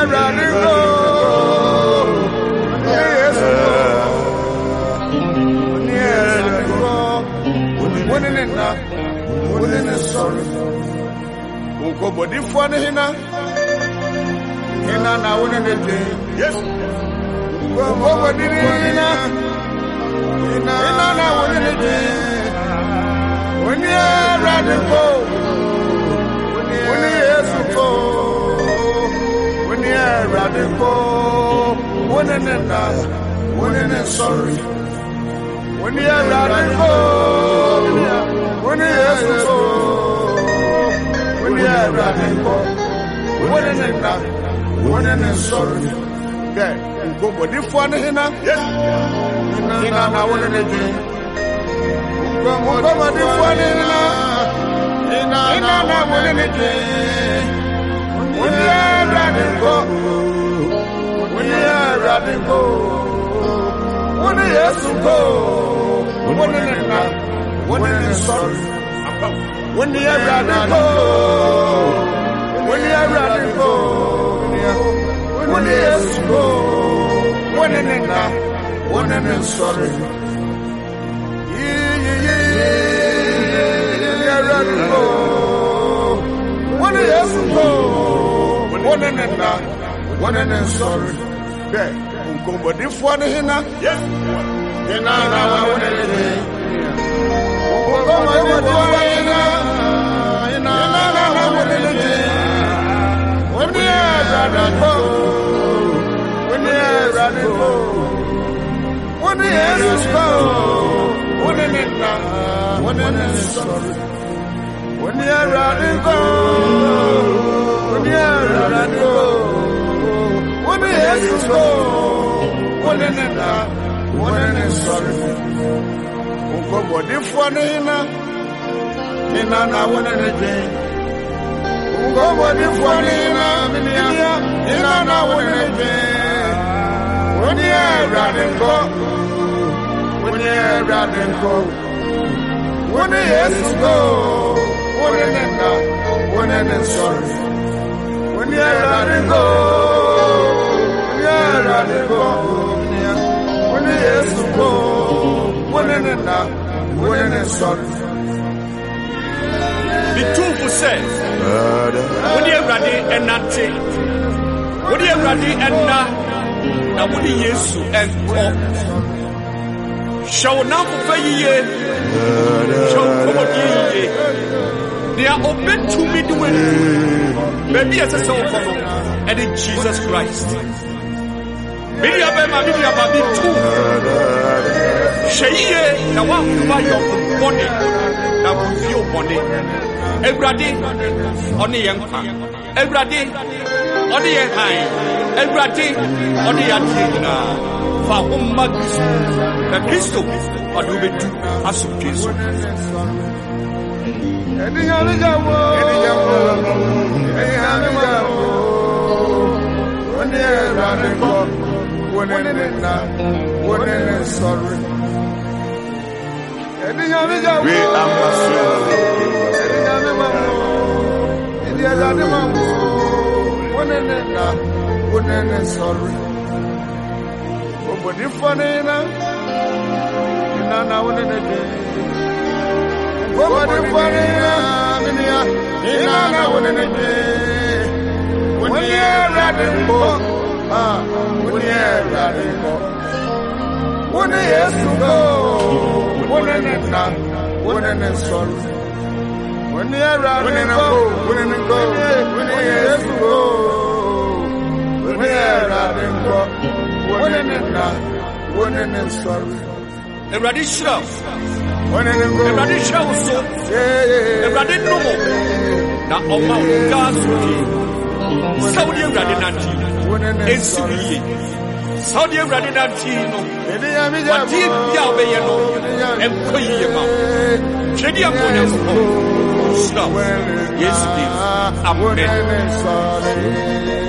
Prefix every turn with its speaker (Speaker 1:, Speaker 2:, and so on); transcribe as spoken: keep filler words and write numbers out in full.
Speaker 1: Radigo. Yes, winning it now, winning it sorry. Uko body for the hina, hina now winning it. Yes, uko body hina, hina now winning it. When you're radical, when you're so, when you're radical, winning it now, winning it sorry. When you're radical, when you're so, when you're radical, when you're not, when you're sorry. Okay, go body for the hina. Yes, hina now when you're doing. Go body for the hina. Hina now when you're doing. When you're radical, when you're radical, when you're so. When you're not, when you're sorry, when you're radical, when you're radical, when you're slow, when you're not, when you're sorry, yeah, yeah, yeah, you're radical, when you're slow, when you're not, when you're sorry, yeah, come body for the hina, yeah. When you're One is sorry. Unko body for the hina. Hina na one and a day. Unko body for the hina. Hina na one and a day. When you're riding go. When you're riding go. When you're go. One and a one and a sorry. When you're riding go. When you're riding go. Yes, go. When in it now, when it's sorry.
Speaker 2: The two who said, when you're ready and not take, when you're ready and not, now when you yes and call. Shall now for ye, shall come ye. They are open to me doing maybe as a soul and in Jesus Christ. Media Bema, Media Babi too. Sheye, now one buy your body, now your body. Every day on the young pan, every day on the young high, every day on the antenna. For one magis, the crystal, or do it to as a kiss.
Speaker 1: Any other job, any other job, when you're running for. When it is not, when it is sorry. We are when it is not, when it is sorry. But if funny enough, you know now when it is. But if funny enough, you know now when it is. When you're riding boat. Ah, when you're radical, when you're to go, when you're not, when you're sorry, when you're radical, when you're go, when you're to go, when you're radical, when you're not, when you're sorry.
Speaker 2: The radical,
Speaker 1: when you're go,
Speaker 2: the radical, the radical, now on Mount Gazi, Saudi Radinati. Esiri Saudi Arabia Tino Wati ya obeyeno emkoyi ma Chedi amonya so Yes please Amen